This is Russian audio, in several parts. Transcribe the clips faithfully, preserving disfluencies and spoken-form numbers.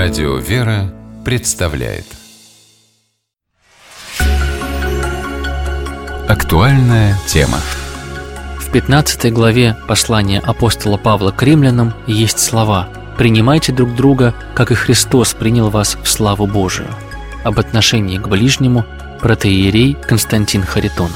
Радио «Вера» представляет актуальная тема. В пятнадцатой главе послания апостола Павла к римлянам есть слова: «Принимайте друг друга, как и Христос принял вас в славу Божию». Об отношении к ближнему протоиерей Константин Харитонов.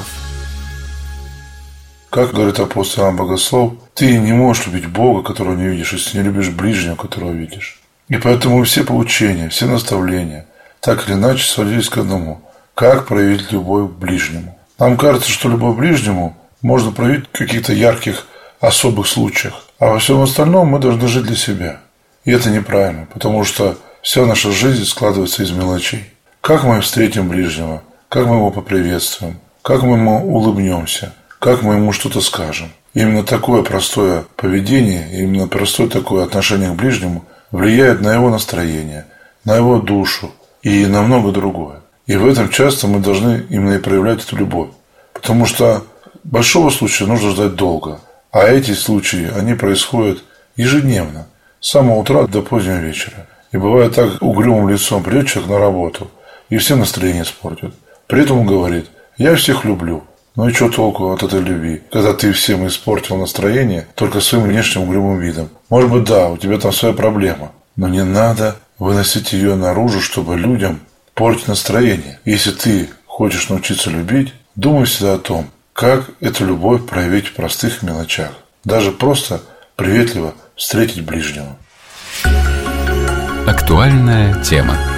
Как говорит апостол Иоанн Богослов, ты не можешь любить Бога, которого не видишь, если не любишь ближнего, которого видишь. И поэтому все поучения, все наставления так или иначе сводились к одному: как проявить любовь к ближнему. Нам кажется, что любовь к ближнему можно проявить в каких-то ярких, особых случаях, а во всем остальном мы должны жить для себя. И это неправильно, потому что вся наша жизнь складывается из мелочей. Как мы встретим ближнего, как мы его поприветствуем, как мы ему улыбнемся, как мы ему что-то скажем. Именно такое простое поведение, именно простое такое отношение к ближнему влияет на его настроение, на его душу и на много другое. И в этом часто мы должны именно и проявлять эту любовь. Потому что большого случая нужно ждать долго, а эти случаи, они происходят ежедневно, с самого утра до позднего вечера. И бывает так: угрюмым лицом придет человек на работу и всем настроение испортит. При этом он говорит: я всех люблю. Ну и что толку от этой любви, когда ты всем испортил настроение только своим внешним угрюмым видом? Может быть, да, у тебя там своя проблема, но не надо выносить ее наружу, чтобы людям портить настроение. Если ты хочешь научиться любить, думай всегда о том, как эту любовь проявить в простых мелочах. Даже просто приветливо встретить ближнего. Актуальная тема.